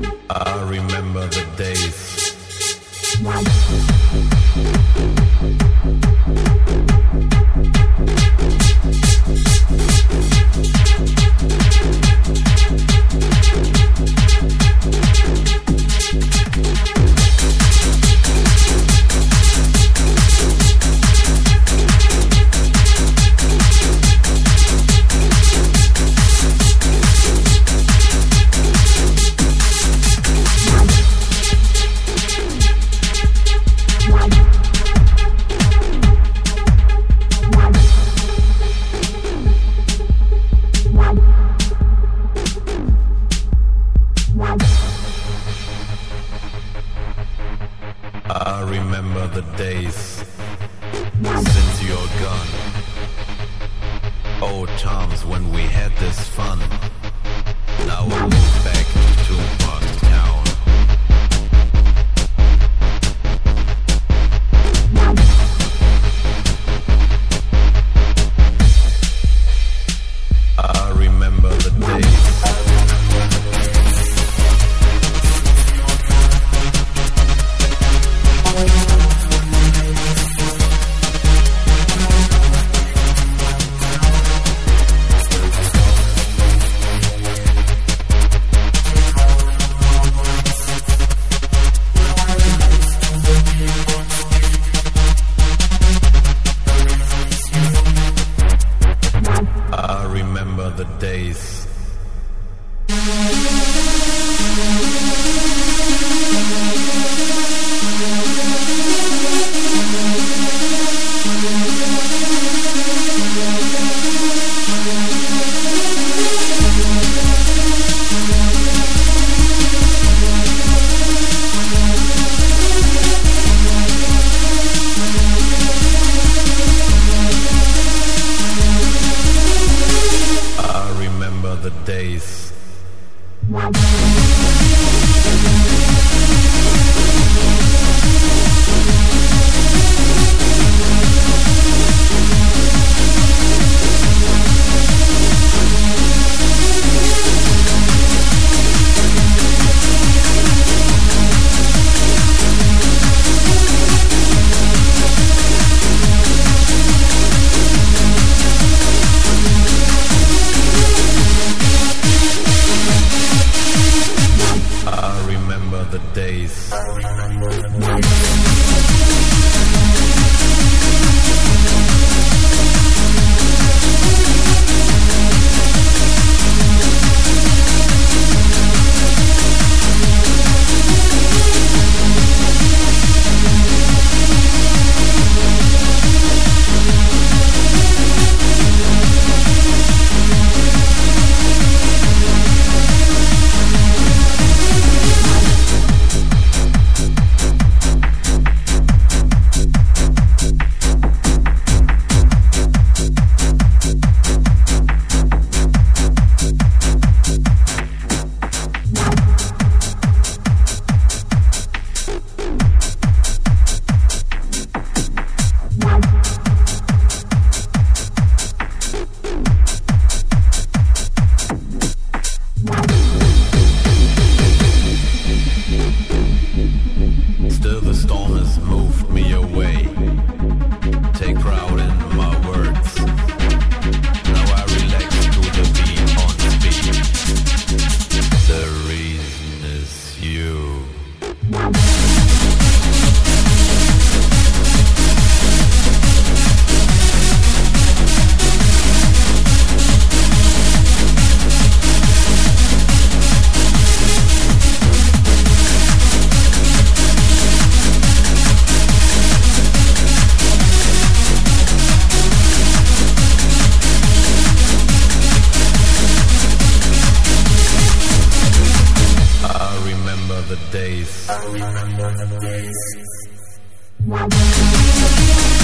I remember the days. I remember the days since you're gone. Old times when we had this fun. Now I move back to Park Town. I remember the days. I remember the days. I remember the days. I remember the days. Still the storm has moved me away. Take pride in my words. Now I relax to the beat on speed. The reason is you. I remember the days.